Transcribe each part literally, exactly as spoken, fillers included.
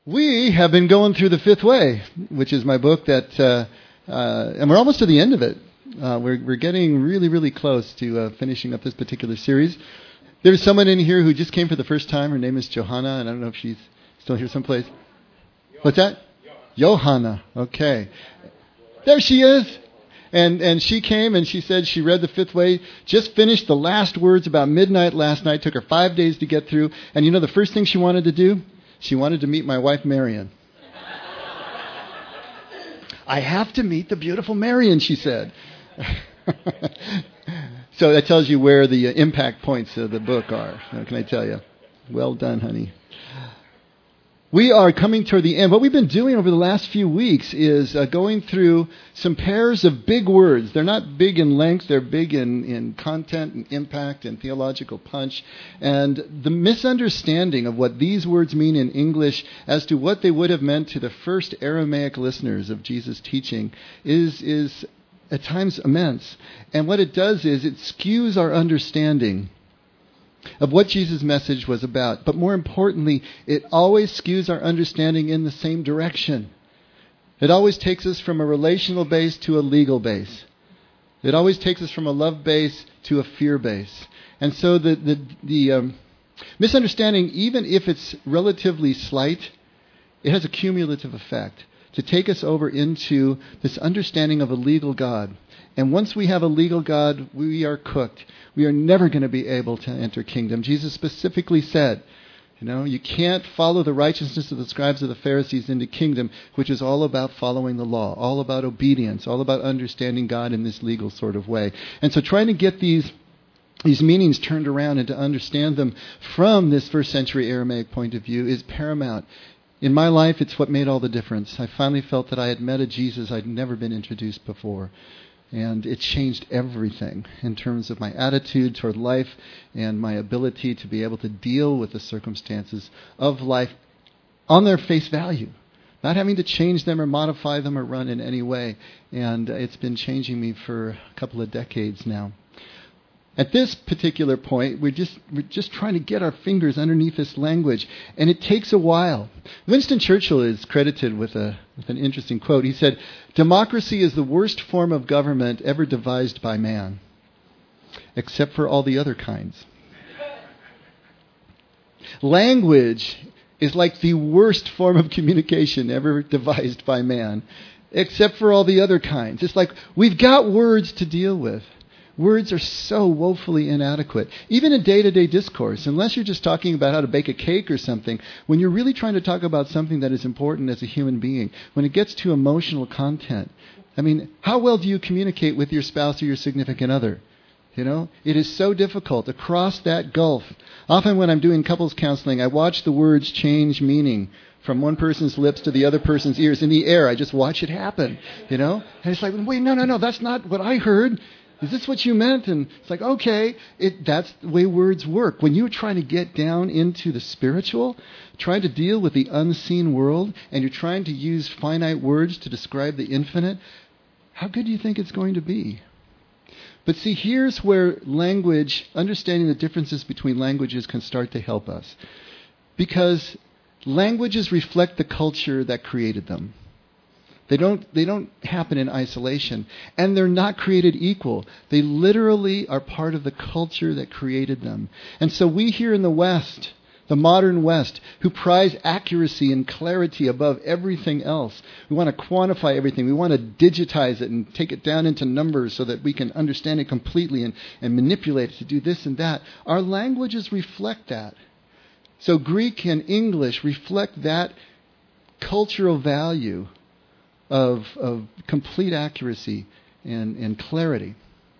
We have been going through The Fifth Way, which is my book that, uh, uh, and we're almost to the end of it. Uh, we're, we're getting really, really close to uh, finishing up this particular series. There's someone in here who just came for the first time. Her name is Johanna, and I don't know if she's still here someplace. What's that? Johanna. Okay. There she is. And and she came and she said she read The Fifth Way, just finished the last words about midnight last night, took her five days to get through. And you know the first thing she wanted to do? She wanted to meet my wife, Marion. I have to meet the beautiful Marion, she said. So that tells you where the uh, impact points of the book are. What can I tell you? Well done, honey. We are coming toward the end. What we've been doing over the last few weeks is uh, going through some pairs of big words. They're not big in length. They're big in, in content and impact and theological punch. And the misunderstanding of what these words mean in English as to what they would have meant to the first Aramaic listeners of Jesus' teaching is, is at times immense. And what it does is it skews our understanding of what Jesus' message was about. But more importantly, it always skews our understanding in the same direction. It always takes us from a relational base to a legal base. It always takes us from a love base to a fear base. And so the, the, the um, misunderstanding, even if it's relatively slight, it has a cumulative effect to take us over into this understanding of a legal God. And once we have a legal God, we are cooked. We are never going to be able to enter kingdom. Jesus specifically said, you know, you can't follow the righteousness of the scribes of the Pharisees into kingdom, which is all about following the law, all about obedience, all about understanding God in this legal sort of way. And so trying to get these these meanings turned around and to understand them from this first century Aramaic point of view is paramount. In my life, it's what made all the difference. I finally felt that I had met a Jesus I'd never been introduced before. And it changed everything in terms of my attitude toward life and my ability to be able to deal with the circumstances of life on their face value, not having to change them or modify them or run in any way. And it's been changing me for a couple of decades now. At this particular point, we're just we're just trying to get our fingers underneath this language, and it takes a while. Winston Churchill is credited with a with an interesting quote. He said, "Democracy is the worst form of government ever devised by man, except for all the other kinds." Language is like the worst form of communication ever devised by man, except for all the other kinds. It's like we've got words to deal with. Words are so woefully inadequate. Even in day-to-day discourse, unless you're just talking about how to bake a cake or something, when you're really trying to talk about something that is important as a human being, when it gets to emotional content, I mean, how well do you communicate with your spouse or your significant other? You know, it is so difficult to cross that gulf. Often when I'm doing couples counseling, I watch the words change meaning from one person's lips to the other person's ears in the air. I just watch it happen, you know? And it's like, wait, no, no, no, that's not what I heard. Is this what you meant? And it's like, okay, it, that's the way words work. When you're trying to get down into the spiritual, trying to deal with the unseen world, and you're trying to use finite words to describe the infinite, how good do you think it's going to be? But see, here's where language, understanding the differences between languages can start to help us. Because languages reflect the culture that created them. They don't they don't happen in isolation. And they're not created equal. They literally are part of the culture that created them. And so we here in the West, the modern West, who prize accuracy and clarity above everything else. We want to quantify everything. We want to digitize it and take it down into numbers so that we can understand it completely and, and manipulate it to do this and that. Our languages reflect that. So Greek and English reflect that cultural value Of, of complete accuracy and, and clarity.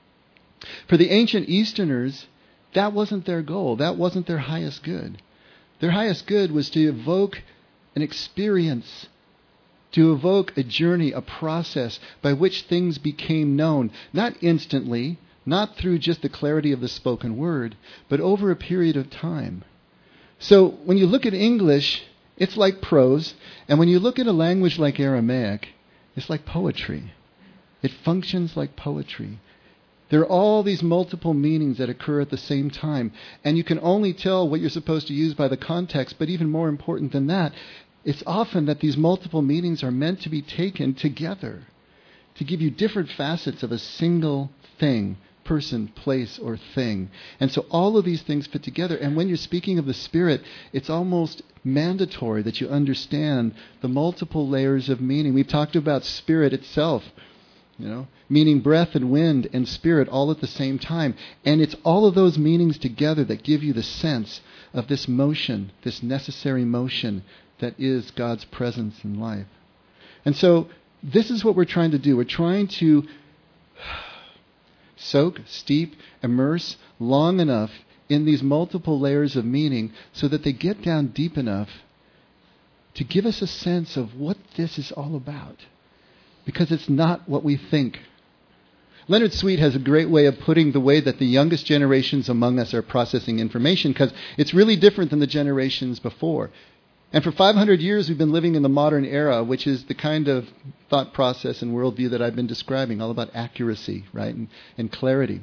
For the ancient Easterners, that wasn't their goal. That wasn't their highest good. Their highest good was to evoke an experience, to evoke a journey, a process by which things became known, not instantly, not through just the clarity of the spoken word, but over a period of time. So when you look at English, it's like prose, and when you look at a language like Aramaic, it's like poetry. It functions like poetry. There are all these multiple meanings that occur at the same time. And you can only tell what you're supposed to use by the context. But even more important than that, it's often that these multiple meanings are meant to be taken together to give you different facets of a single thing, person, place, or thing. And so all of these things fit together. And when you're speaking of the Spirit, it's almost mandatory that you understand the multiple layers of meaning. We've talked about spirit itself, you know, meaning breath and wind and spirit all at the same time. And it's all of those meanings together that give you the sense of this motion, this necessary motion that is God's presence in life. And so this is what we're trying to do. We're trying to soak, steep, immerse long enough in these multiple layers of meaning so that they get down deep enough to give us a sense of what this is all about. Because it's not what we think. Leonard Sweet has a great way of putting the way that the youngest generations among us are processing information, because it's really different than the generations before. And for five hundred years, we've been living in the modern era, which is the kind of thought process and worldview that I've been describing, all about accuracy, right, and, and clarity.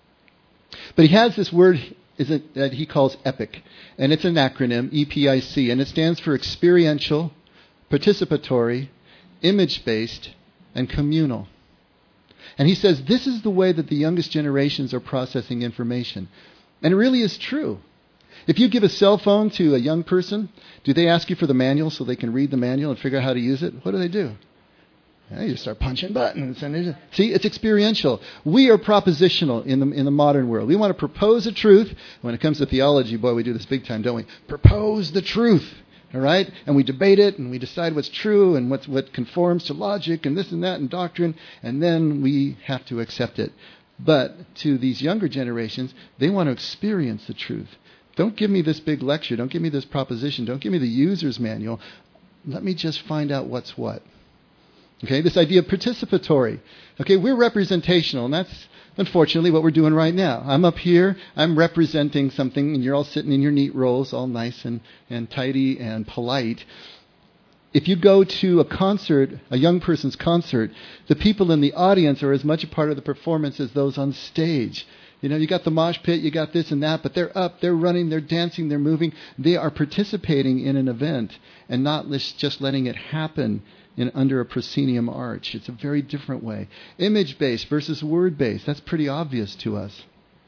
But he has this word is it, that he calls EPIC, and it's an acronym, E P I C, and it stands for experiential, participatory, image-based, and communal. And he says this is the way that the youngest generations are processing information. And it really is true. If you give a cell phone to a young person, do they ask you for the manual so they can read the manual and figure out how to use it? What do they do? Yeah, you start punching buttons. And see, it's experiential. We are propositional in the in the modern world. We want to propose a truth. When it comes to theology, boy, we do this big time, don't we? Propose the truth. All right? And we debate it, and we decide what's true and what's, what conforms to logic and this and that and doctrine, and then we have to accept it. But to these younger generations, they want to experience the truth. Don't give me this big lecture. Don't give me this proposition. Don't give me the user's manual. Let me just find out what's what. Okay, this idea of participatory. Okay, we're representational, and that's unfortunately what we're doing right now. I'm up here, I'm representing something, and you're all sitting in your neat rows, all nice and, and tidy and polite. If you go to a concert, a young person's concert, the people in the audience are as much a part of the performance as those on stage. You know, you got the mosh pit, you got this and that, but they're up, they're running, they're dancing, they're moving. They are participating in an event and not just letting it happen in under a proscenium arch. It's a very different way. Image-based versus word-based. That's pretty obvious to us.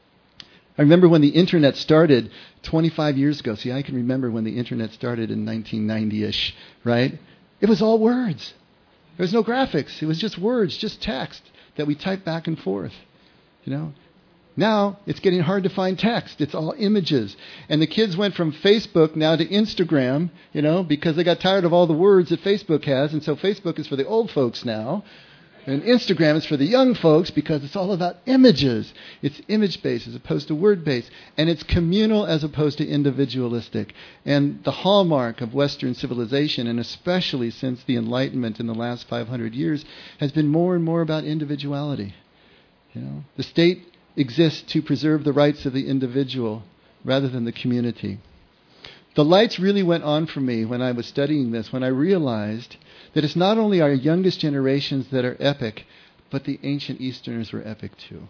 I remember when the internet started twenty-five years ago. See, I can remember when the internet started in nineteen ninety-ish, right? It was all words. There was no graphics. It was just words, just text that we type back and forth, you know. Now, it's getting hard to find text. It's all images. And the kids went from Facebook now to Instagram, you know, because they got tired of all the words that Facebook has. And so Facebook is for the old folks now. And Instagram is for the young folks because it's all about images. It's image-based as opposed to word-based. And it's communal as opposed to individualistic. And the hallmark of Western civilization, and especially since the Enlightenment in the last five hundred years, has been more and more about individuality. You know, the state exists to preserve the rights of the individual rather than the community. The lights really went on for me when I was studying this, when I realized that it's not only our youngest generations that are epic, but the ancient Easterners were epic too.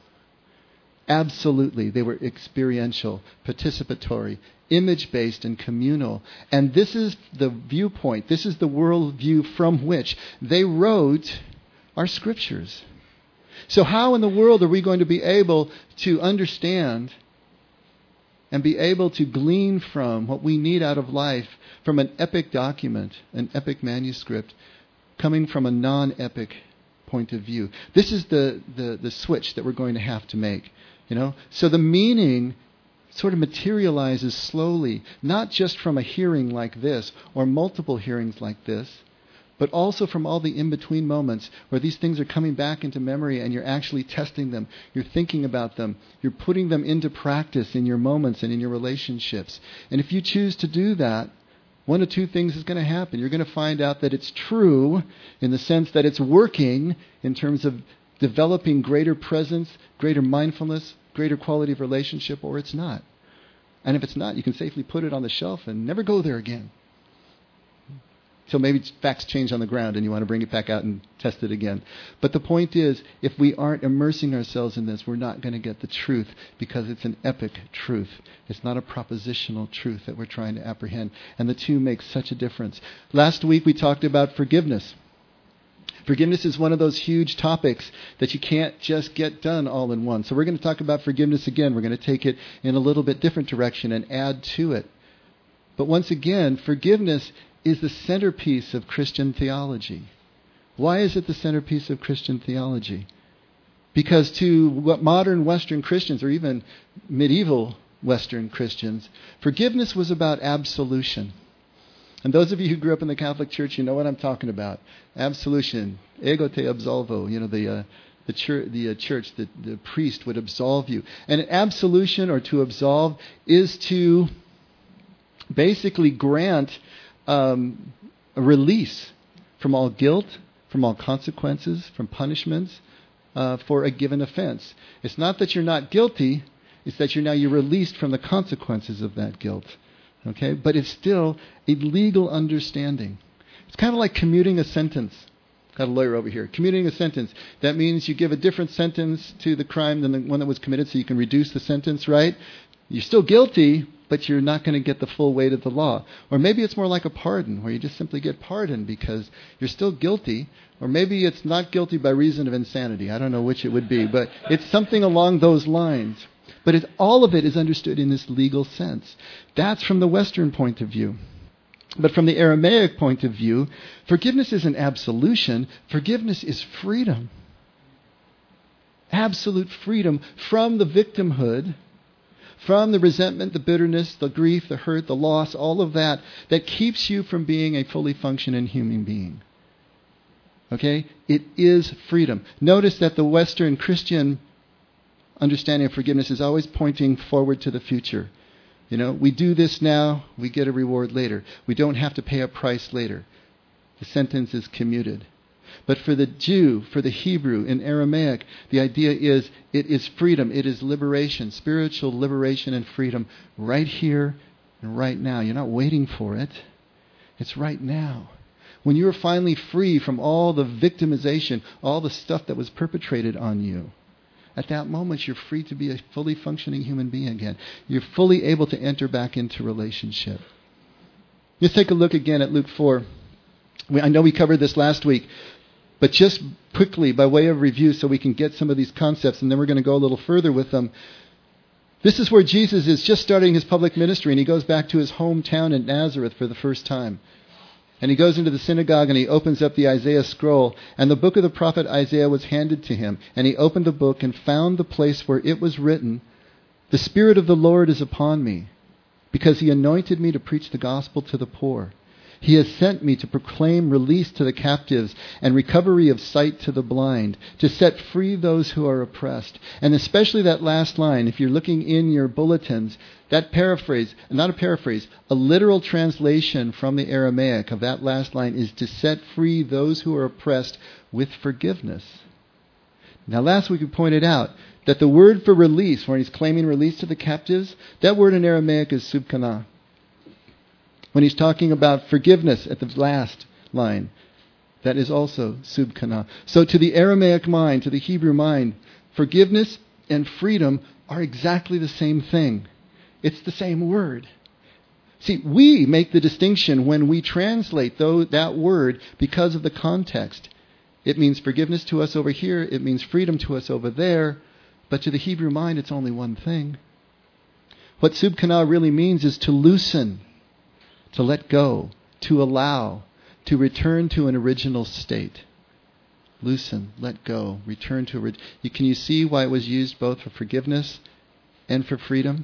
Absolutely, they were experiential, participatory, image-based, and communal. And this is the viewpoint, this is the worldview from which they wrote our scriptures. So how in the world are we going to be able to understand and be able to glean from what we need out of life from an epic document, an epic manuscript, coming from a non-epic point of view? This is the, the, the switch that we're going to have to make. You know, so the meaning sort of materializes slowly, not just from a hearing like this or multiple hearings like this, but also from all the in-between moments where these things are coming back into memory and you're actually testing them. You're thinking about them. You're putting them into practice in your moments and in your relationships. And if you choose to do that, one of two things is going to happen. You're going to find out that it's true in the sense that it's working in terms of developing greater presence, greater mindfulness, greater quality of relationship, or it's not. And if it's not, you can safely put it on the shelf and never go there again. till maybe facts change on the ground and you want to bring it back out and test it again. But the point is, if we aren't immersing ourselves in this, we're not going to get the truth, because it's an epic truth. It's not a propositional truth that we're trying to apprehend. And the two make such a difference. Last week we talked about forgiveness. Forgiveness is one of those huge topics that you can't just get done all in one. So we're going to talk about forgiveness again. We're going to take it in a little bit different direction and add to it. But once again, forgiveness is the centerpiece of Christian theology. Why is it the centerpiece of Christian theology? Because to what modern Western Christians, or even medieval Western Christians, forgiveness was about absolution. And those of you who grew up in the Catholic Church, you know what I'm talking about. Absolution. Ego te absolvo. You know, the uh, the, church, the uh, church, the, the priest would absolve you. And an absolution, or to absolve, is to basically grant um, a release from all guilt, from all consequences, from punishments uh, for a given offense. It's not that you're not guilty. It's that you're now you're released from the consequences of that guilt. Okay, but it's still a legal understanding. It's kind of like commuting a sentence. Got a lawyer over here. Commuting a sentence. That means you give a different sentence to the crime than the one that was committed, so you can reduce the sentence, right? You're still guilty, but you're not going to get the full weight of the law. Or maybe it's more like a pardon, where you just simply get pardoned because you're still guilty. Or maybe it's not guilty by reason of insanity. I don't know which it would be, but it's something along those lines. But it, all of it is understood in this legal sense. That's from the Western point of view. But from the Aramaic point of view, forgiveness isn't absolution. Forgiveness is freedom. Absolute freedom from the victimhood, from the resentment, the bitterness, the grief, the hurt, the loss, all of that, that keeps you from being a fully functioning human being. Okay? It is freedom. Notice that the Western Christian understanding of forgiveness is always pointing forward to the future. You know, we do this now, we get a reward later. We don't have to pay a price later. The sentence is commuted. But for the Jew, for the Hebrew, in Aramaic, the idea is it is freedom, it is liberation, spiritual liberation and freedom right here and right now. You're not waiting for it. It's right now. When you're finally free from all the victimization, all the stuff that was perpetrated on you, at that moment, you're free to be a fully functioning human being again. You're fully able to enter back into relationship. Let's take a look again at Luke four. We, I know we covered this last week, but just quickly, by way of review, so we can get some of these concepts, and then we're going to go a little further with them. This is where Jesus is just starting his public ministry, and he goes back to his hometown in Nazareth for the first time. And he goes into the synagogue and he opens up the Isaiah scroll. And the book of the prophet Isaiah was handed to him. And he opened the book and found the place where it was written, "The Spirit of the Lord is upon me, because he anointed me to preach the gospel to the poor. He has sent me to proclaim release to the captives and recovery of sight to the blind, to set free those who are oppressed." And especially that last line, if you're looking in your bulletins, that paraphrase, not a paraphrase, a literal translation from the Aramaic of that last line is to set free those who are oppressed with forgiveness. Now last week we pointed out that the word for release, when he's claiming release to the captives, that word in Aramaic is subkana. When he's talking about forgiveness at the last line, that is also subkana. So to the Aramaic mind, to the Hebrew mind, forgiveness and freedom are exactly the same thing. It's the same word. See, we make the distinction when we translate though, that word because of the context. It means forgiveness to us over here. It means freedom to us over there. But to the Hebrew mind, it's only one thing. What subkana really means is to loosen, to let go, to allow, to return to an original state. Loosen, let go, return to a... Can you see why it was used both for forgiveness and for freedom?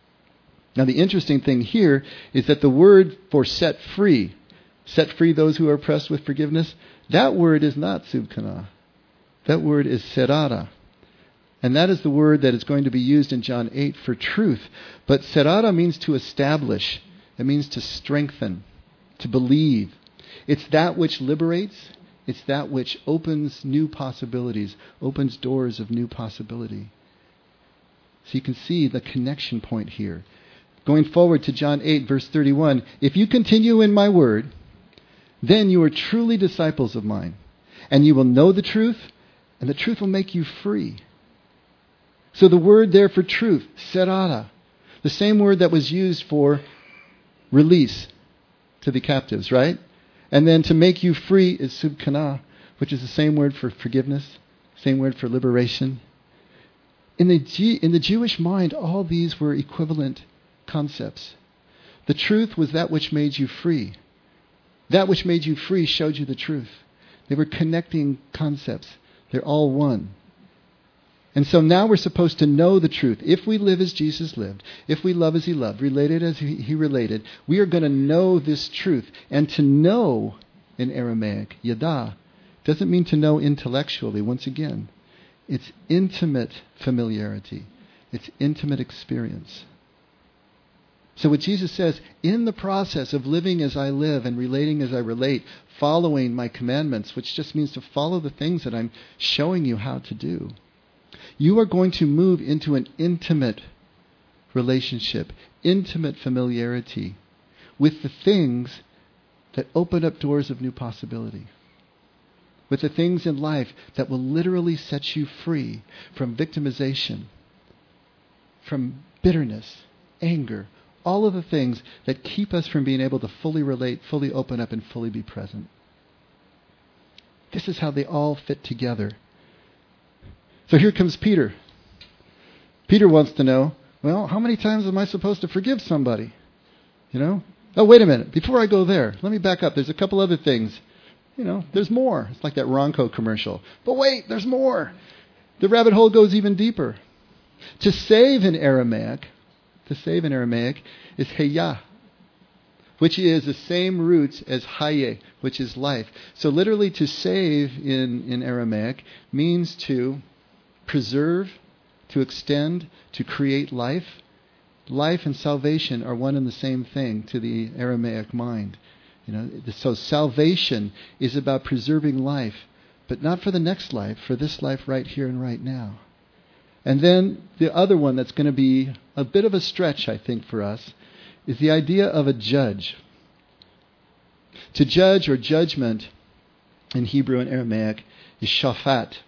Now the interesting thing here is that the word for set free, set free those who are oppressed with forgiveness, that word is not subkana. That word is serara. And that is the word that is going to be used in John eight for truth. But serara means to establish. It means to strengthen, to believe. It's that which liberates. It's that which opens new possibilities, opens doors of new possibility. So you can see the connection point here. Going forward to John eight, verse thirty-one, if you continue in my word, Then you are truly disciples of mine. And you will know the truth, and the truth will make you free. So the word there for truth, serara, the same word that was used for release to the captives, right? And then to make you free is subkana, which is the same word for forgiveness, same word for liberation. In the G- in the Jewish mind, all these were equivalent concepts. The truth was that which made you free. That which made you free showed you the truth. They were connecting concepts. They're all one. And so now we're supposed to know the truth. If we live as Jesus lived, if we love as he loved, related as he, he related, we are going to know this truth. And to know in Aramaic, yada, doesn't mean to know intellectually. Once again, it's intimate familiarity. It's intimate experience. So what Jesus says, in the process of living as I live and relating as I relate, following my commandments, which just means to follow the things that I'm showing you how to do, you are going to move into an intimate relationship, intimate familiarity with the things that open up doors of new possibility, with the things in life that will literally set you free from victimization, from bitterness, anger, all of the things that keep us from being able to fully relate, fully open up, and fully be present. This is how they all fit together. So here comes Peter. Peter wants to know, well, how many times am I supposed to forgive somebody? You know? Oh, wait a minute. Before I go there, let me back up. There's a couple other things. You know, there's more. It's like that Ronco commercial. But wait, there's more. The rabbit hole goes even deeper. To save in Aramaic, to save in Aramaic is heya, which is the same roots as haye, which is life. So literally to save in, in Aramaic means to preserve, to extend, to create life. Life and salvation are one and the same thing to the Aramaic mind. You know, so salvation is about preserving life, but not for the next life, for this life right here and right now. And then the other one that's going to be a bit of a stretch, I think, for us, is the idea of a judge. To judge or judgment in Hebrew and Aramaic is shafat.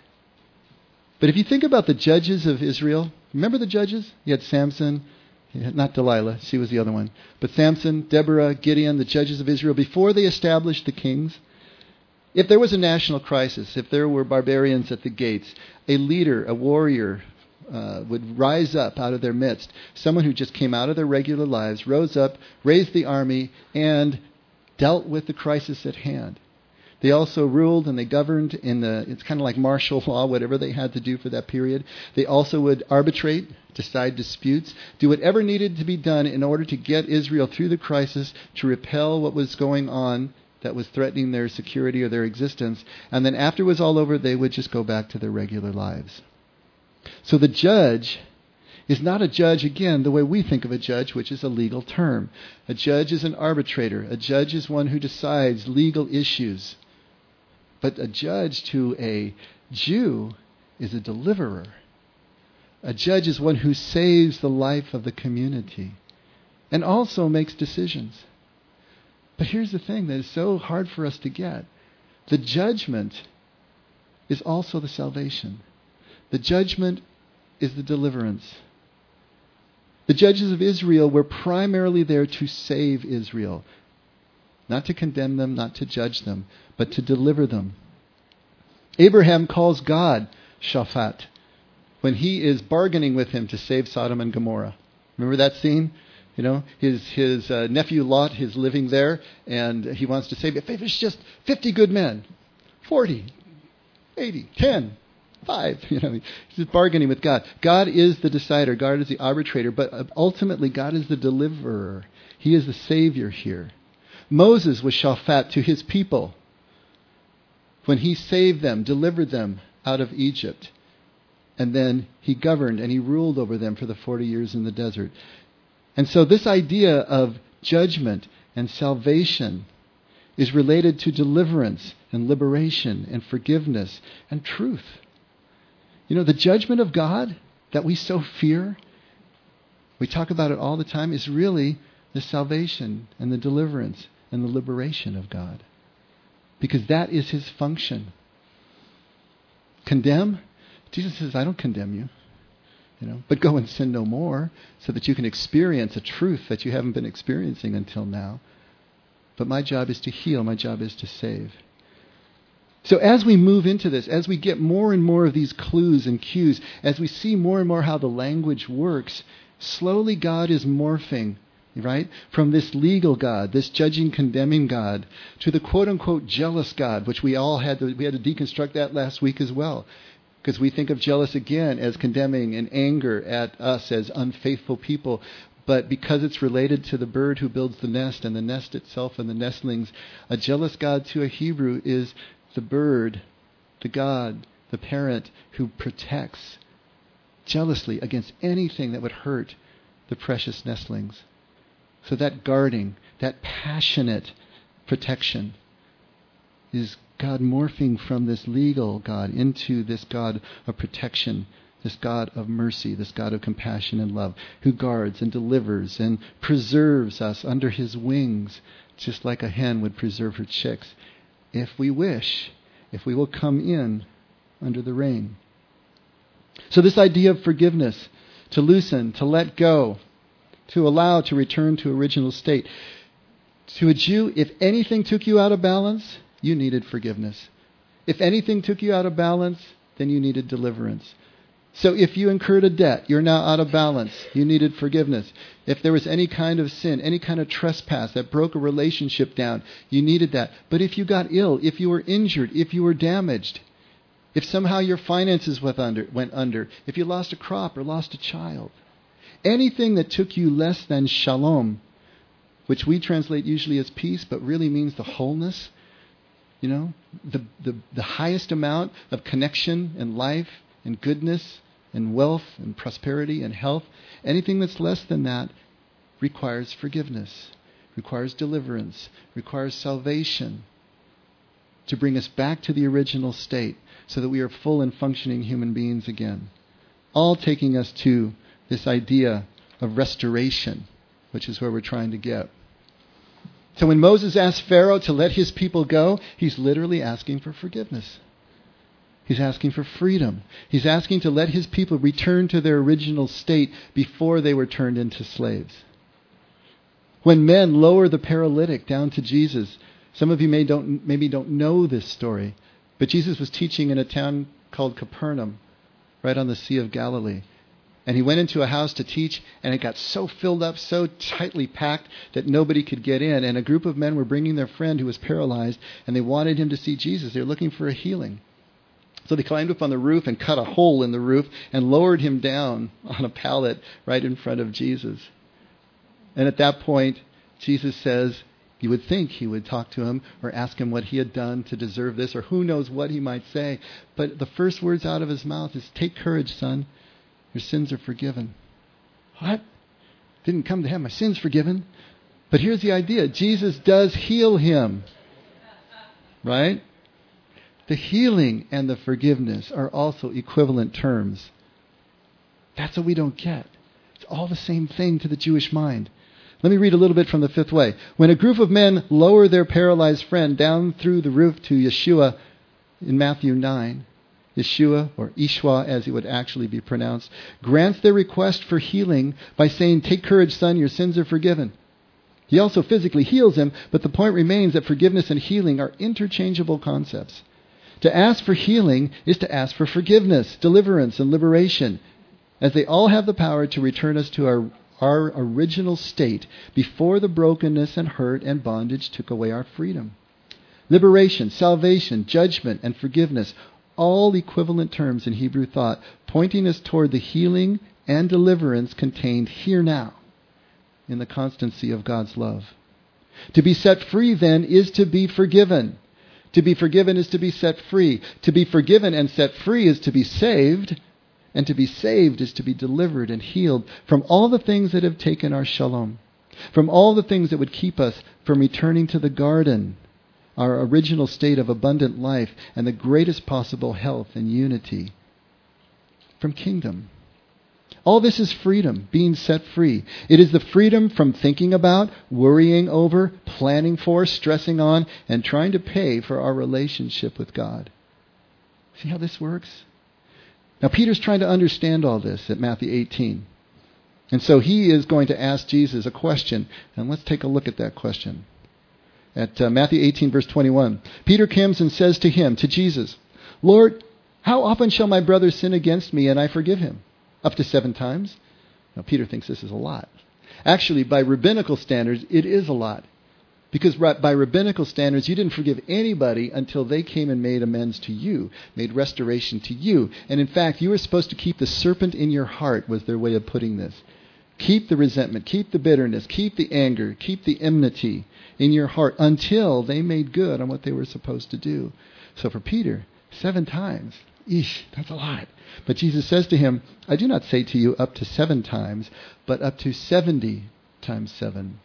But if you think about the judges of Israel, remember the judges? You had Samson, not Delilah, she was the other one. But Samson, Deborah, Gideon, the judges of Israel, before they established the kings, if there was a national crisis, if there were barbarians at the gates, a leader, a warrior uh, would rise up out of their midst. Someone who just came out of their regular lives, rose up, raised the army, and dealt with the crisis at hand. They also ruled and they governed in the, it's kind of like martial law, whatever they had to do for that period. They also would arbitrate, decide disputes, do whatever needed to be done in order to get Israel through the crisis, to repel what was going on that was threatening their security or their existence. And then after it was all over, they would just go back to their regular lives. So the judge is not a judge, again, the way we think of a judge, which is a legal term. A judge is an arbitrator. A judge is one who decides legal issues. But a judge to a Jew is a deliverer. A judge is one who saves the life of the community and also makes decisions. But here's the thing that is so hard for us to get. The judgment is also the salvation. The judgment is the deliverance. The judges of Israel were primarily there to save Israel. Not to condemn them, not to judge them, but to deliver them. Abraham calls God Shaphat when he is bargaining with him to save Sodom and Gomorrah. Remember that scene? You know, his his uh, nephew Lot is living there, and he wants to save it. If it's just fifty good men, forty, eighty, ten, five. You know, he's bargaining with God. God is the decider. God is the arbitrator. But ultimately, God is the deliverer. He is the Savior here. Moses was Shaphat to his people when he saved them, delivered them out of Egypt. And then he governed and he ruled over them for the forty years in the desert. And so this idea of judgment and salvation is related to deliverance and liberation and forgiveness and truth. You know, the judgment of God that we so fear, we talk about it all the time, is really the salvation and the deliverance and the liberation of God. Because that is his function. Condemn? Jesus says, I don't condemn you. You know, but go and sin no more, so that you can experience a truth that you haven't been experiencing until now. But my job is to heal. My job is to save. So as we move into this, as we get more and more of these clues and cues, as we see more and more how the language works, slowly God is morphing, right? From this legal God, this judging, condemning God, to the quote-unquote jealous God, which we all had to, we had to deconstruct that last week as well. Because we think of jealous again as condemning and anger at us as unfaithful people. But because it's related to the bird who builds the nest and the nest itself and the nestlings, a jealous God to a Hebrew is the bird, the God, the parent who protects jealously against anything that would hurt the precious nestlings. So that guarding, that passionate protection is God morphing from this legal God into this God of protection, this God of mercy, this God of compassion and love, who guards and delivers and preserves us under his wings, just like a hen would preserve her chicks, if we wish, if we will come in under the rain. So this idea of forgiveness, to loosen, to let go, to allow to return to original state. To a Jew, if anything took you out of balance, you needed forgiveness. If anything took you out of balance, then you needed deliverance. So if you incurred a debt, you're now out of balance. You needed forgiveness. If there was any kind of sin, any kind of trespass that broke a relationship down, you needed that. But if you got ill, if you were injured, if you were damaged, if somehow your finances went under, went under, if you lost a crop or lost a child, anything that took you less than shalom, which we translate usually as peace, but really means the wholeness, you know, the, the, the highest amount of connection and life and goodness and wealth and prosperity and health, anything that's less than that requires forgiveness, requires deliverance, requires salvation to bring us back to the original state so that we are full and functioning human beings again. All taking us to this idea of restoration, which is where we're trying to get. So when Moses asked Pharaoh to let his people go, he's literally asking for forgiveness. He's asking for freedom. He's asking to let his people return to their original state before they were turned into slaves. When men lower the paralytic down to Jesus, some of you may don't, maybe don't know this story, but Jesus was teaching in a town called Capernaum, right on the Sea of Galilee. And he went into a house to teach, and it got so filled up, so tightly packed that nobody could get in. And a group of men were bringing their friend who was paralyzed, and they wanted him to see Jesus. They were looking for a healing. So they climbed up on the roof and cut a hole in the roof and lowered him down on a pallet right in front of Jesus. And at that point, Jesus says, you would think he would talk to him or ask him what he had done to deserve this, or who knows what he might say. But the first words out of his mouth is, take courage, son. Your sins are forgiven. What? Didn't come to have my sins forgiven. But here's the idea. Jesus does heal him. Right? The healing and the forgiveness are also equivalent terms. That's what we don't get. It's all the same thing to the Jewish mind. Let me read a little bit from the fifth way. When a group of men lower their paralyzed friend down through the roof to Yeshua in Matthew nine, Yeshua, or Ishwa as it would actually be pronounced, grants their request for healing by saying, take courage, son, your sins are forgiven. He also physically heals him, but the point remains that forgiveness and healing are interchangeable concepts. To ask for healing is to ask for forgiveness, deliverance, and liberation, as they all have the power to return us to our, our original state before the brokenness and hurt and bondage took away our freedom. Liberation, salvation, judgment, and forgiveness, all equivalent terms in Hebrew thought, pointing us toward the healing and deliverance contained here now in the constancy of God's love. To be set free, then, is to be forgiven. To be forgiven is to be set free. To be forgiven and set free is to be saved. And to be saved is to be delivered and healed from all the things that have taken our shalom, from all the things that would keep us from returning to the garden, our original state of abundant life and the greatest possible health and unity, from kingdom. All this is freedom, being set free. It is the freedom from thinking about, worrying over, planning for, stressing on, and trying to pay for our relationship with God. See how this works? Now, Peter's trying to understand all this at Matthew eighteen. And so he is going to ask Jesus a question. And let's take a look at that question. At uh, Matthew eighteen, verse twenty-one, Peter comes and says to him, to Jesus, Lord, how often shall my brother sin against me and I forgive him? Up to seven times? Now, Peter thinks this is a lot. Actually, by rabbinical standards, it is a lot. Because by rabbinical standards, you didn't forgive anybody until they came and made amends to you, made restoration to you. And in fact, you were supposed to keep the serpent in your heart, was their way of putting this. Keep the resentment, keep the bitterness, keep the anger, keep the enmity in your heart until they made good on what they were supposed to do. So for Peter, seven times, eesh, that's a lot. But Jesus says to him, I do not say to you up to seven times, but up to seventy times seven.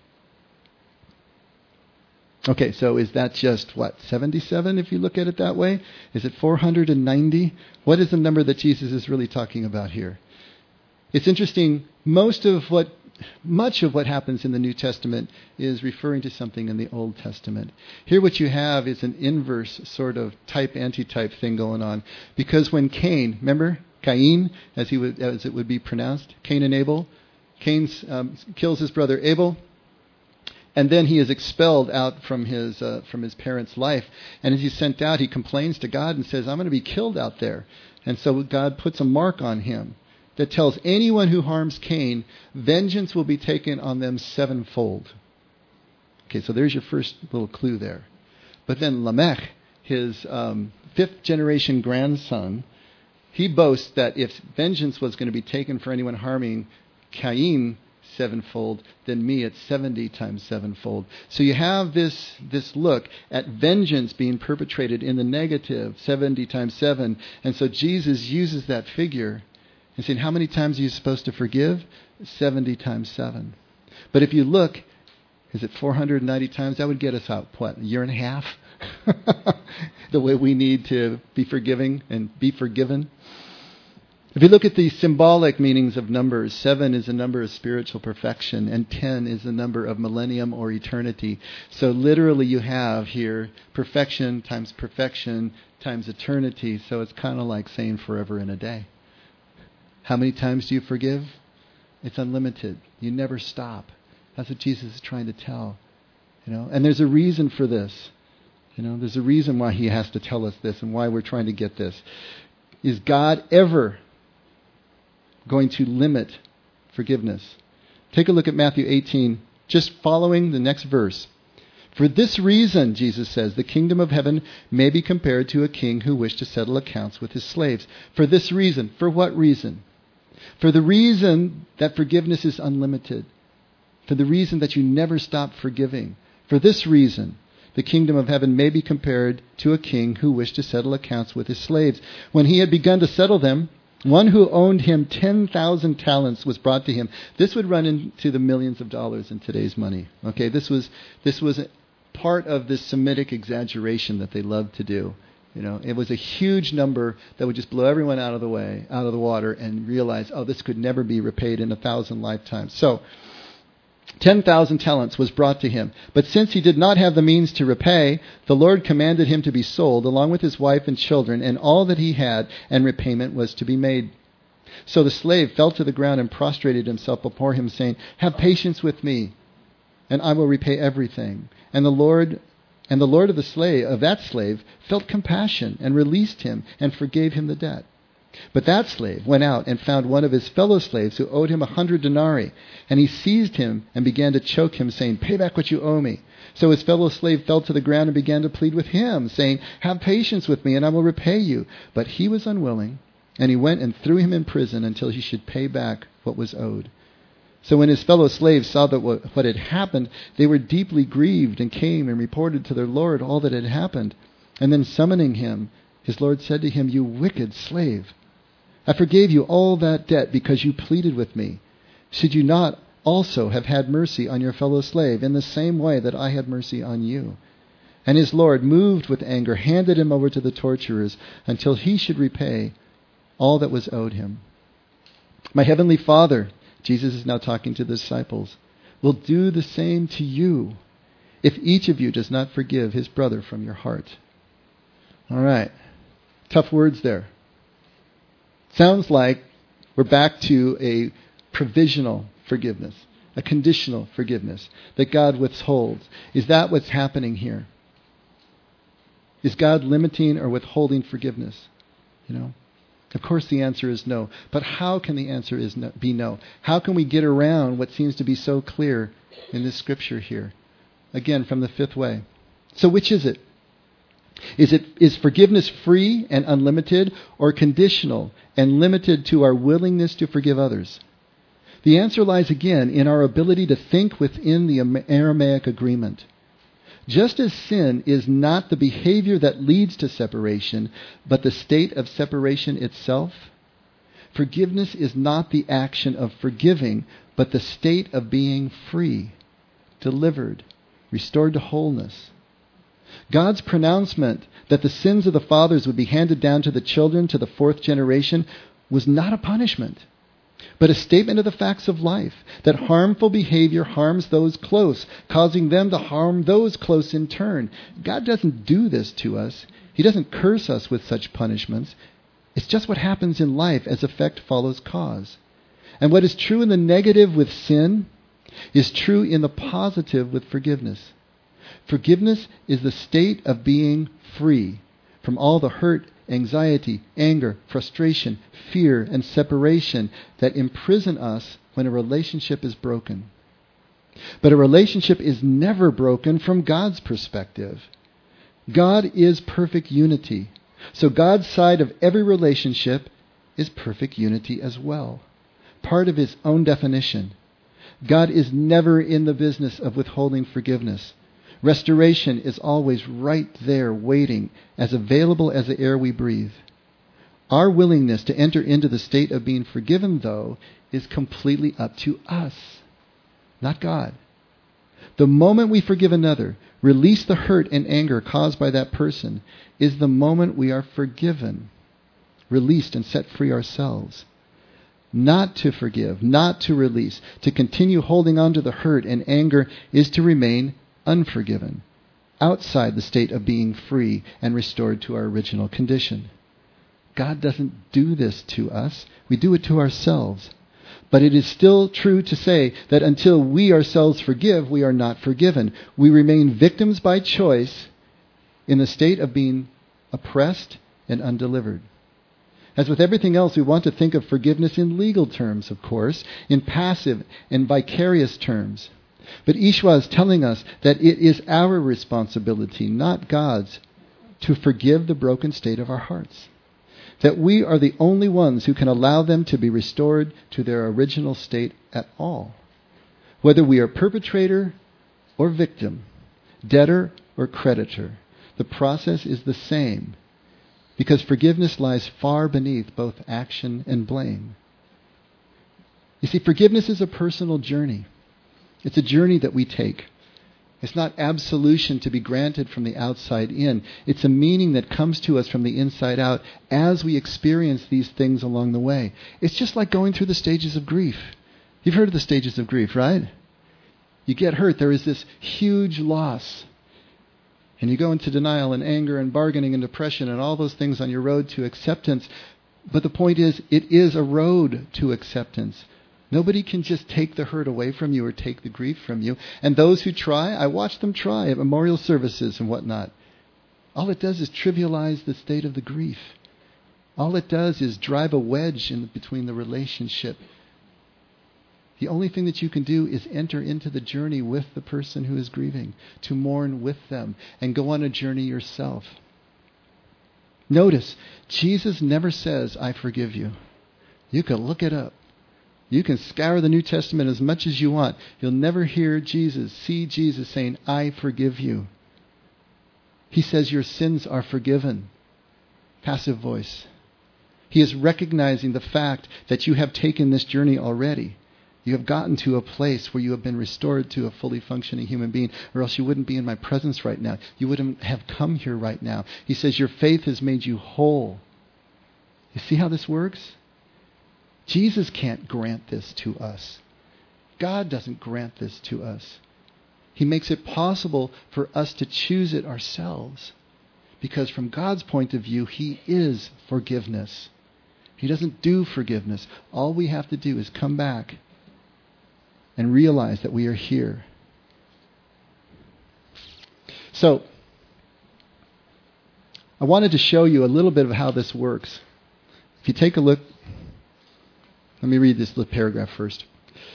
Okay, so is that just, what, seventy-seven if you look at it that way? Is it four hundred ninety? What is the number that Jesus is really talking about here? It's interesting, most of what, much of what happens in the New Testament is referring to something in the Old Testament. Here what you have is an inverse sort of type-antitype thing going on. Because when Cain, remember, Cain, as he would, as it would be pronounced, Cain and Abel, Cain um, kills his brother Abel, and then he is expelled out from his uh, from his parents' life. And as he's sent out, he complains to God and says, I'm going to be killed out there. And so God puts a mark on him that tells anyone who harms Cain, vengeance will be taken on them sevenfold. Okay, so there's your first little clue there. But then Lamech, his um, fifth generation grandson, he boasts that if vengeance was going to be taken for anyone harming Cain sevenfold, then me at seventy times sevenfold. So you have this, this look at vengeance being perpetrated in the negative, seventy times seven. And so Jesus uses that figure and saying, how many times are you supposed to forgive? seventy times seven. But if you look, is it four hundred ninety times? That would get us out, what, a year and a half? The way we need to be forgiving and be forgiven. If you look at the symbolic meanings of numbers, seven is a number of spiritual perfection, and ten is a number of millennium or eternity. So literally you have here perfection times perfection times eternity. So it's kind of like saying forever in a day. How many times do you forgive? It's unlimited. You never stop. That's what Jesus is trying to tell. You know, and there's a reason for this. You know, there's a reason why he has to tell us this and why we're trying to get this. Is God ever going to limit forgiveness? Take a look at Matthew eighteen, just following the next verse. For this reason, Jesus says, the kingdom of heaven may be compared to a king who wished to settle accounts with his slaves. For this reason. For what reason? For the reason that forgiveness is unlimited. For the reason that you never stop forgiving. For this reason, the kingdom of heaven may be compared to a king who wished to settle accounts with his slaves. When he had begun to settle them, one who owned him ten thousand talents was brought to him. This would run into the millions of dollars in today's money. Okay, this was this was part of this Semitic exaggeration that they loved to do. You know, it was a huge number that would just blow everyone out of the way, out of the water, and realize, oh, this could never be repaid in a thousand lifetimes. So, ten thousand talents was brought to him. But since he did not have the means to repay, the Lord commanded him to be sold, along with his wife and children, and all that he had, and repayment was to be made. So the slave fell to the ground and prostrated himself before him, saying, have patience with me, and I will repay everything. And the Lord and the Lord of the slave of that slave felt compassion and released him and forgave him the debt. But that slave went out and found one of his fellow slaves who owed him a hundred denarii. And he seized him and began to choke him, saying, pay back what you owe me. So his fellow slave fell to the ground and began to plead with him, saying, have patience with me, and I will repay you. But he was unwilling, and he went and threw him in prison until he should pay back what was owed. So when his fellow slaves saw that what, what had happened, they were deeply grieved and came and reported to their Lord all that had happened. And then summoning him, his Lord said to him, you wicked slave, I forgave you all that debt because you pleaded with me. Should you not also have had mercy on your fellow slave in the same way that I had mercy on you? And his Lord, moved with anger, handed him over to the torturers until he should repay all that was owed him. My heavenly Father, Jesus is now talking to the disciples, will do the same to you if each of you does not forgive his brother from your heart. All right. Tough words there. Sounds like we're back to a provisional forgiveness, a conditional forgiveness that God withholds. Is that what's happening here? Is God limiting or withholding forgiveness? You know? Of course the answer is no. But how can the answer is no, be no? How can we get around what seems to be so clear in this scripture here? Again, from the fifth way. So which is it? Is it is forgiveness free and unlimited, or conditional and limited to our willingness to forgive others? The answer lies again in our ability to think within the Aramaic agreement. Just as sin is not the behavior that leads to separation, but the state of separation itself, forgiveness is not the action of forgiving, but the state of being free, delivered, restored to wholeness. God's pronouncement that the sins of the fathers would be handed down to the children to the fourth generation was not a punishment, but a statement of the facts of life, that harmful behavior harms those close, causing them to harm those close in turn. God doesn't do this to us. He doesn't curse us with such punishments. It's just what happens in life as effect follows cause. And what is true in the negative with sin is true in the positive with forgiveness. Forgiveness is the state of being free from all the hurt, anxiety, anger, frustration, fear, and separation that imprison us when a relationship is broken. But a relationship is never broken from God's perspective. God is perfect unity. So God's side of every relationship is perfect unity as well. Part of his own definition. God is never in the business of withholding forgiveness. Restoration is always right there waiting, as available as the air we breathe. Our willingness to enter into the state of being forgiven, though, is completely up to us, not God. The moment we forgive another, release the hurt and anger caused by that person, is the moment we are forgiven, released and set free ourselves. Not to forgive, not to release, to continue holding on to the hurt and anger is to remain unforgiven, outside the state of being free and restored to our original condition. God doesn't do this to us. We do it to ourselves. But it is still true to say that until we ourselves forgive, we are not forgiven. We remain victims by choice in the state of being oppressed and undelivered. As with everything else, we want to think of forgiveness in legal terms, of course, in passive and vicarious terms. But Yeshua is telling us that it is our responsibility, not God's, to forgive the broken state of our hearts. That we are the only ones who can allow them to be restored to their original state at all. Whether we are perpetrator or victim, debtor or creditor, the process is the same, because forgiveness lies far beneath both action and blame. You see, forgiveness is a personal journey. It's a journey that we take. It's not absolution to be granted from the outside in. It's a meaning that comes to us from the inside out as we experience these things along the way. It's just like going through the stages of grief. You've heard of the stages of grief, right? You get hurt. There is this huge loss. And you go into denial and anger and bargaining and depression and all those things on your road to acceptance. But the point is, it is a road to acceptance. Nobody can just take the hurt away from you or take the grief from you. And those who try, I watch them try at memorial services and whatnot. All it does is trivialize the state of the grief. All it does is drive a wedge in between the relationship. The only thing that you can do is enter into the journey with the person who is grieving, to mourn with them and go on a journey yourself. Notice, Jesus never says, I forgive you. You can look it up. You can scour the New Testament as much as you want. You'll never hear Jesus, see Jesus saying, I forgive you. He says your sins are forgiven. Passive voice. He is recognizing the fact that you have taken this journey already. You have gotten to a place where you have been restored to a fully functioning human being, or else you wouldn't be in my presence right now. You wouldn't have come here right now. He says your faith has made you whole. You see how this works? Jesus can't grant this to us. God doesn't grant this to us. He makes it possible for us to choose it ourselves. Because from God's point of view, He is forgiveness. He doesn't do forgiveness. All we have to do is come back and realize that we are here. So, I wanted to show you a little bit of how this works. If you take a look, let me read this little paragraph first.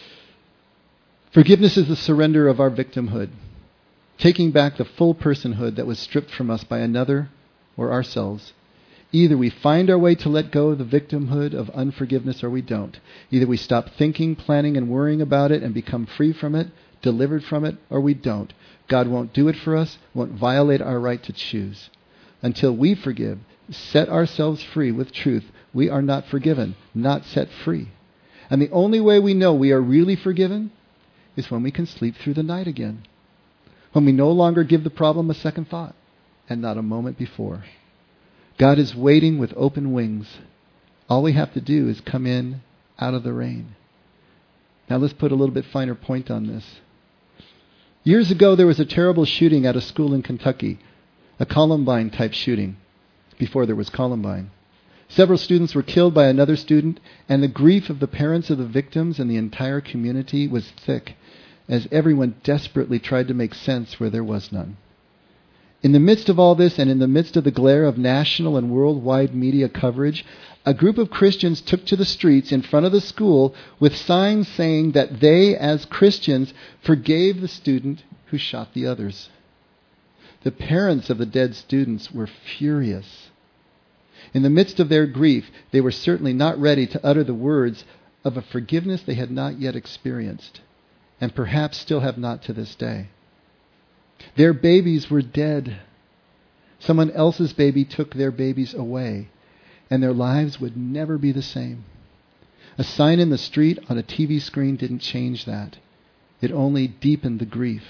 Forgiveness is the surrender of our victimhood, taking back the full personhood that was stripped from us by another or ourselves. Either we find our way to let go of the victimhood of unforgiveness or we don't. Either we stop thinking, planning, and worrying about it and become free from it, delivered from it, or we don't. God won't do it for us, won't violate our right to choose. Until we forgive, set ourselves free with truth, we are not forgiven, not set free. And the only way we know we are really forgiven is when we can sleep through the night again. When we no longer give the problem a second thought, and not a moment before. God is waiting with open wings. All we have to do is come in out of the rain. Now let's put a little bit finer point on this. Years ago, there was a terrible shooting at a school in Kentucky, a Columbine-type shooting, before there was Columbine. Several students were killed by another student, and the grief of the parents of the victims and the entire community was thick, as everyone desperately tried to make sense where there was none. In the midst of all this, and in the midst of the glare of national and worldwide media coverage, a group of Christians took to the streets in front of the school with signs saying that they, as Christians, forgave the student who shot the others. The parents of the dead students were furious. In the midst of their grief, they were certainly not ready to utter the words of a forgiveness they had not yet experienced, and perhaps still have not to this day. Their babies were dead. Someone else's baby took their babies away, and their lives would never be the same. A sign in the street on a T V screen didn't change that. It only deepened the grief.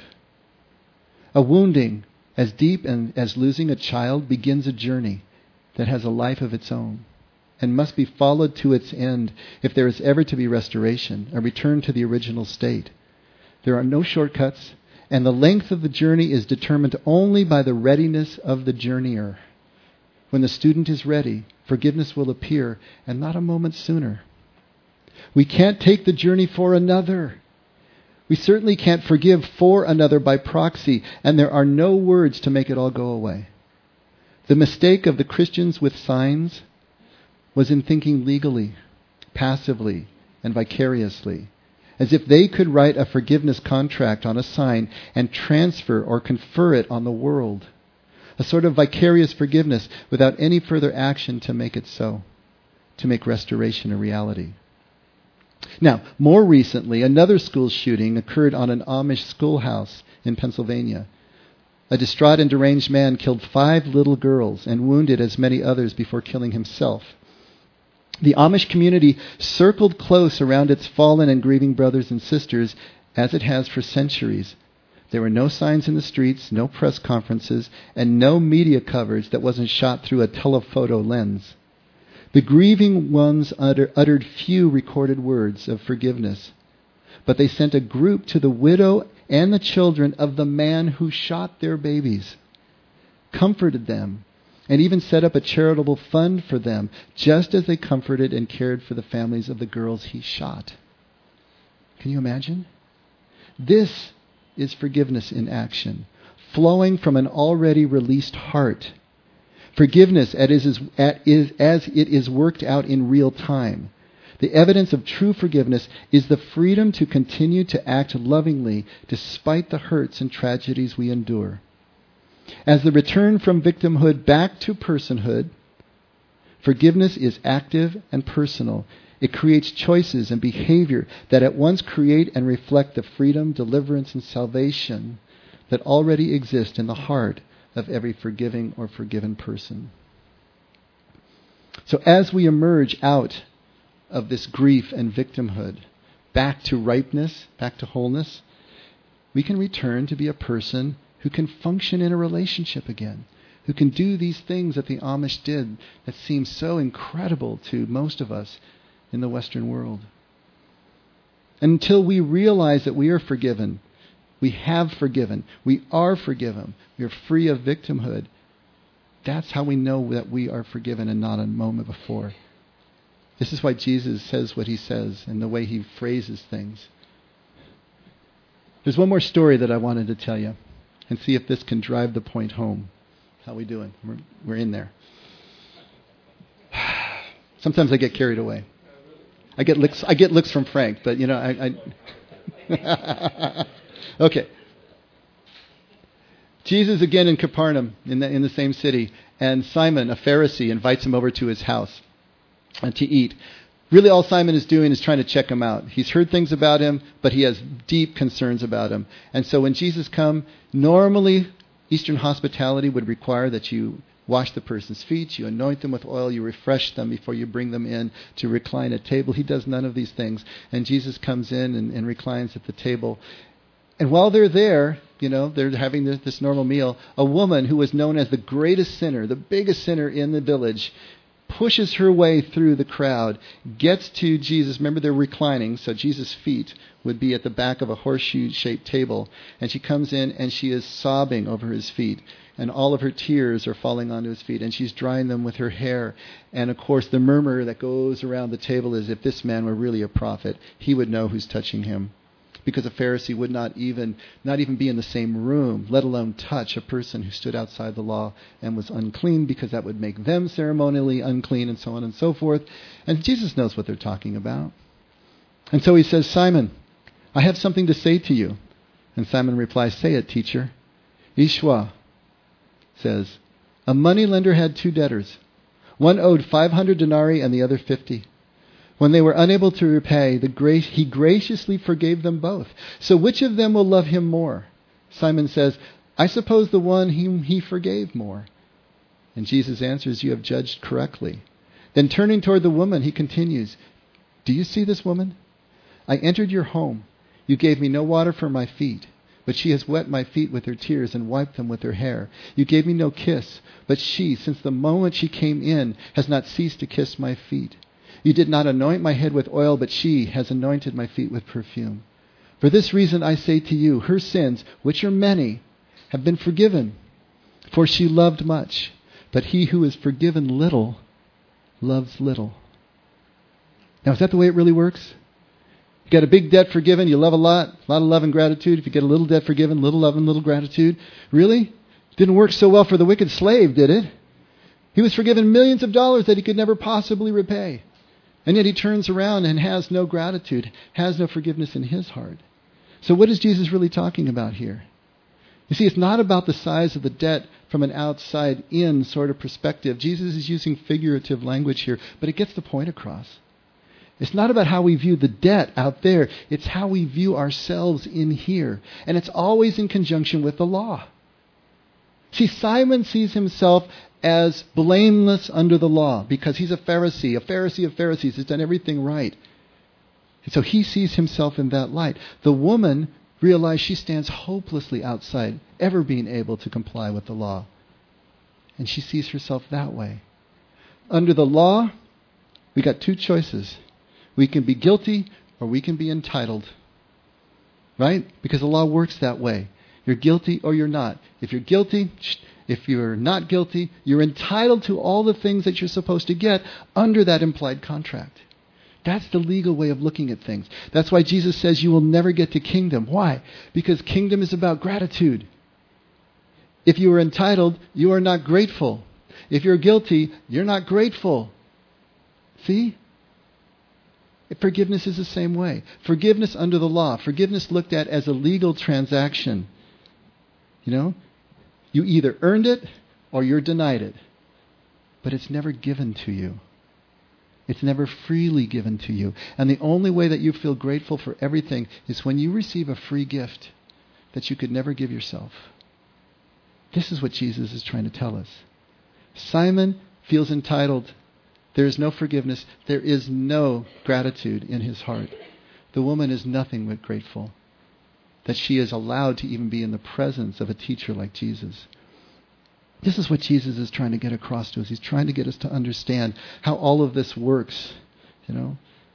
A wounding as deep and as losing a child begins a journey that has a life of its own and must be followed to its end if there is ever to be restoration, a return to the original state. There are no shortcuts, and the length of the journey is determined only by the readiness of the journeyer. When the student is ready, forgiveness will appear, and not a moment sooner. We can't take the journey for another. We certainly can't forgive for another by proxy, and there are no words to make it all go away. The mistake of the Christians with signs was in thinking legally, passively, and vicariously, as if they could write a forgiveness contract on a sign and transfer or confer it on the world. A sort of vicarious forgiveness without any further action to make it so, to make restoration a reality. Now, more recently, another school shooting occurred on an Amish schoolhouse in Pennsylvania. A distraught and deranged man killed five little girls and wounded as many others before killing himself. The Amish community circled close around its fallen and grieving brothers and sisters, as it has for centuries. There were no signs in the streets, no press conferences, and no media coverage that wasn't shot through a telephoto lens. The grieving ones utter, uttered few recorded words of forgiveness, but they sent a group to the widow and the children of the man who shot their babies, comforted them, and even set up a charitable fund for them, just as they comforted and cared for the families of the girls he shot. Can you imagine? This is forgiveness in action, flowing from an already released heart. Forgiveness as it is worked out in real time. The evidence of true forgiveness is the freedom to continue to act lovingly despite the hurts and tragedies we endure. As the return from victimhood back to personhood, forgiveness is active and personal. It creates choices and behavior that at once create and reflect the freedom, deliverance, and salvation that already exist in the heart of every forgiving or forgiven person. So as we emerge out of this grief and victimhood, back to ripeness, back to wholeness, we can return to be a person who can function in a relationship again, who can do these things that the Amish did that seem so incredible to most of us, in the Western world. Until we realize that we are forgiven, we have forgiven, we are forgiven, we are free of victimhood, that's how we know that we are forgiven and not a moment before. This is why Jesus says what he says and the way he phrases things. There's one more story that I wanted to tell you and see if this can drive the point home. How we doing? We're, we're in there. Sometimes I get carried away. I get looks. I get looks from Frank, but you know, I. I okay. Jesus again in Capernaum, in the in the same city, and Simon, a Pharisee, invites him over to his house uh, to eat. Really, all Simon is doing is trying to check him out. He's heard things about him, but he has deep concerns about him. And so, when Jesus comes, normally Eastern hospitality would require that you wash the person's feet, you anoint them with oil, you refresh them before you bring them in to recline at table. He does none of these things. And Jesus comes in and, and reclines at the table. And while they're there, you know, they're having this, this normal meal, a woman who was known as the greatest sinner, the biggest sinner in the village, pushes her way through the crowd, gets to Jesus. Remember, they're reclining, so Jesus' feet would be at the back of a horseshoe-shaped table. And she comes in and she is sobbing over his feet. And all of her tears are falling onto his feet. And she's drying them with her hair. And of course, the murmur that goes around the table is, if this man were really a prophet, he would know who's touching him. Because a Pharisee would not even not even be in the same room, let alone touch a person who stood outside the law and was unclean, because that would make them ceremonially unclean, and so on and so forth. And Jesus knows what they're talking about. And so he says, Simon, I have something to say to you. And Simon replies, say it, teacher. Ishwa says, a moneylender had two debtors. One owed five hundred denarii and the other fifty. When they were unable to repay, the grace, he graciously forgave them both. So which of them will love him more? Simon says, I suppose the one whom he forgave more. And Jesus answers, you have judged correctly. Then turning toward the woman, he continues, do you see this woman? I entered your home. You gave me no water for my feet, but she has wet my feet with her tears and wiped them with her hair. You gave me no kiss, but she, since the moment she came in, has not ceased to kiss my feet. You did not anoint my head with oil, but she has anointed my feet with perfume. For this reason I say to you, her sins, which are many, have been forgiven. For she loved much, but he who is forgiven little loves little. Now, is that the way it really works? You got a big debt forgiven, you love a lot, a lot of love and gratitude. If you get a little debt forgiven, little love and little gratitude. Really? Didn't work so well for the wicked slave, did it? He was forgiven millions of dollars that he could never possibly repay. And yet he turns around and has no gratitude, has no forgiveness in his heart. So what is Jesus really talking about here? You see, it's not about the size of the debt from an outside-in sort of perspective. Jesus is using figurative language here, but it gets the point across. It's not about how we view the debt out there. It's how we view ourselves in here. And it's always in conjunction with the law. See, Simon sees himself as blameless under the law because he's a Pharisee, a Pharisee of Pharisees, has done everything right. And so he sees himself in that light. The woman realized she stands hopelessly outside ever being able to comply with the law. And she sees herself that way. Under the law, we got two choices. We can be guilty or we can be entitled. Right? Because the law works that way. You're guilty or you're not. If you're guilty, if you're not guilty, you're entitled to all the things that you're supposed to get under that implied contract. That's the legal way of looking at things. That's why Jesus says you will never get to kingdom. Why? Because kingdom is about gratitude. If you are entitled, you are not grateful. If you're guilty, you're not grateful. See? Forgiveness is the same way. Forgiveness under the law. Forgiveness looked at as a legal transaction. You know? You either earned it or you're denied it. But it's never given to you. It's never freely given to you. And the only way that you feel grateful for everything is when you receive a free gift that you could never give yourself. This is what Jesus is trying to tell us. Simon feels entitled. There is no forgiveness. There is no gratitude in his heart. The woman is nothing but grateful that she is allowed to even be in the presence of a teacher like Jesus. This is what Jesus is trying to get across to us. He's trying to get us to understand how all of this works. You know,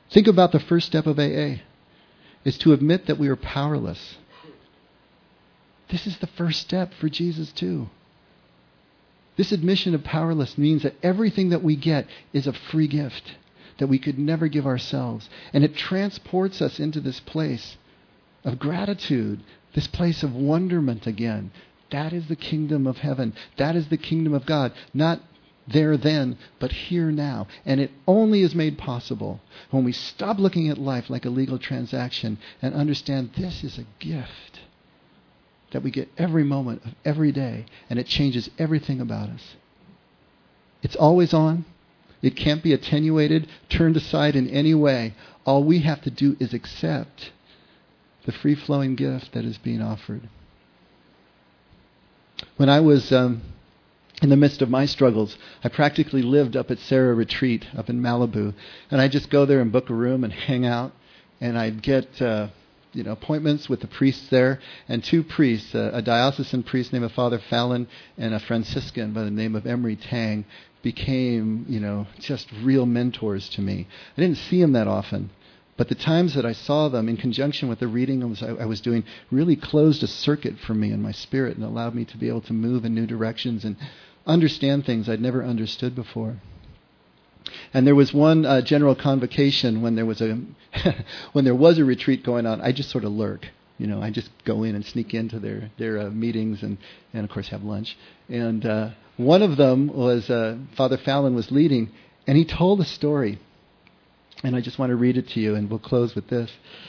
Think about the first step of A A. Is to admit that we are powerless. This is the first step for Jesus too. This admission of powerless means that everything that we get is a free gift that we could never give ourselves. And it transports us into this place of gratitude, this place of wonderment again. That is the kingdom of heaven. That is the kingdom of God. Not there then, but here now. And it only is made possible when we stop looking at life like a legal transaction and understand this is a gift that we get every moment of every day, and it changes everything about us. It's always on. It can't be attenuated, turned aside in any way. All we have to do is accept the free-flowing gift that is being offered. When I was um, in the midst of my struggles, I practically lived up at Sarah Retreat up in Malibu. And I'd just go there and book a room and hang out. And I'd get uh, you know, appointments with the priests there. And two priests, uh, a diocesan priest named Father Fallon and a Franciscan by the name of Emery Tang, became, you know, just real mentors to me. I didn't see them that often. But the times that I saw them in conjunction with the reading I was, I was doing really closed a circuit for me in my spirit and allowed me to be able to move in new directions and understand things I'd never understood before. And there was one uh, general convocation when there was a when there was a retreat going on. I just sort of lurk, you know. I just go in and sneak into their their uh, meetings and, and of course have lunch. And uh, one of them was uh, Father Fallon was leading, and he told a story. And I just want to read it to you, and we'll close with this.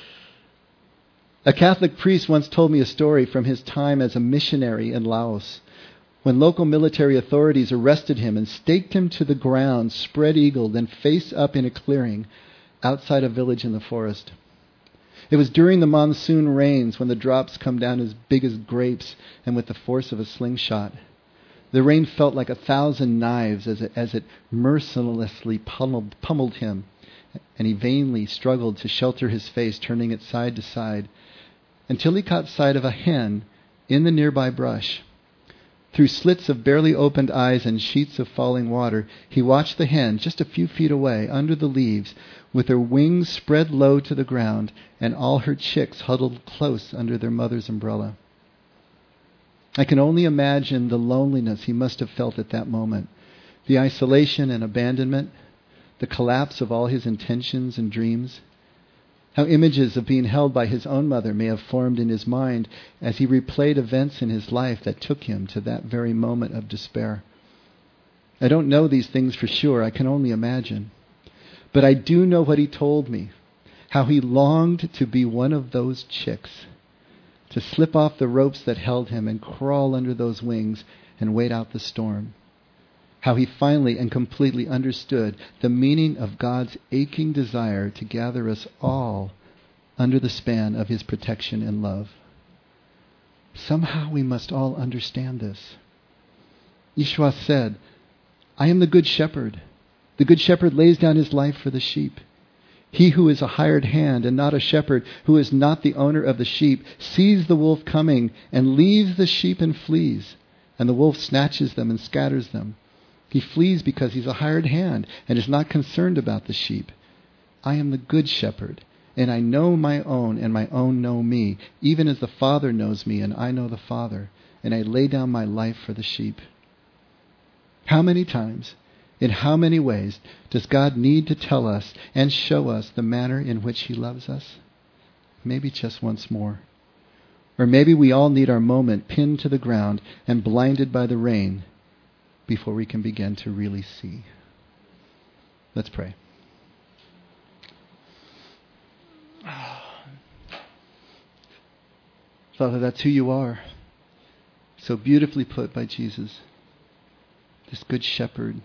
A Catholic priest once told me a story from his time as a missionary in Laos, when local military authorities arrested him and staked him to the ground, spread-eagled and face up in a clearing outside a village in the forest. It was during the monsoon rains when the drops come down as big as grapes and with the force of a slingshot. The rain felt like a thousand knives as it, as it mercilessly pummeled, pummeled him. And he vainly struggled to shelter his face, turning it side to side, until he caught sight of a hen in the nearby brush. Through slits of barely opened eyes and sheets of falling water, he watched the hen just a few feet away, under the leaves, with her wings spread low to the ground, and all her chicks huddled close under their mother's umbrella. I can only imagine the loneliness he must have felt at that moment, the isolation and abandonment, the collapse of all his intentions and dreams, how images of being held by his own mother may have formed in his mind as he replayed events in his life that took him to that very moment of despair. I don't know these things for sure, I can only imagine. But I do know what he told me, how he longed to be one of those chicks, to slip off the ropes that held him and crawl under those wings and wait out the storm. How he finally and completely understood the meaning of God's aching desire to gather us all under the span of his protection and love. Somehow we must all understand this. Yeshua said, I am the good shepherd. The good shepherd lays down his life for the sheep. He who is a hired hand and not a shepherd, who is not the owner of the sheep, sees the wolf coming and leaves the sheep and flees, and the wolf snatches them and scatters them. He flees because he's a hired hand and is not concerned about the sheep. I am the good shepherd, and I know my own, and my own know me, even as the Father knows me, and I know the Father, and I lay down my life for the sheep. How many times, in how many ways, does God need to tell us and show us the manner in which he loves us? Maybe just once more. Or maybe we all need our moment pinned to the ground and blinded by the rain before we can begin to really see. Let's pray. Father, that's who you are. So beautifully put by Jesus. This good shepherd.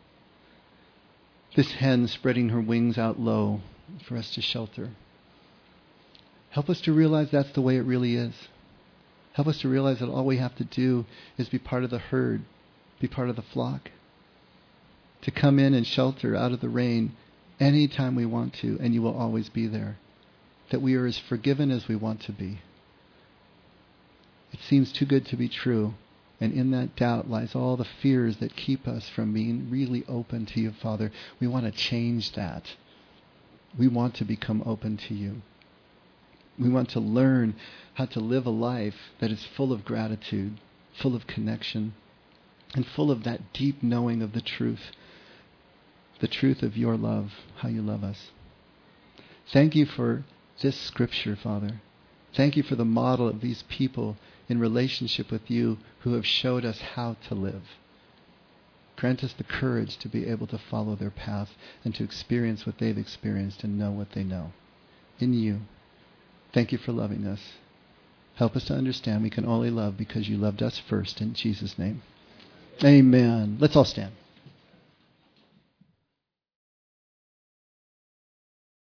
This hen spreading her wings out low for us to shelter. Help us to realize that's the way it really is. Help us to realize that all we have to do is be part of the herd, be part of the flock, to come in and shelter out of the rain anytime we want to, and you will always be there. That we are as forgiven as we want to be. It seems too good to be true, and in that doubt lies all the fears that keep us from being really open to you, Father. We want to change that. We want to become open to you. We want to learn how to live a life that is full of gratitude, full of connection, and full of that deep knowing of the truth, the truth of your love, how you love us. Thank you for this scripture, Father. Thank you for the model of these people in relationship with you who have showed us how to live. Grant us the courage to be able to follow their path and to experience what they've experienced and know what they know. In you. Thank you for loving us. Help us to understand we can only love because you loved us first. In Jesus' name. Amen. Let's all stand.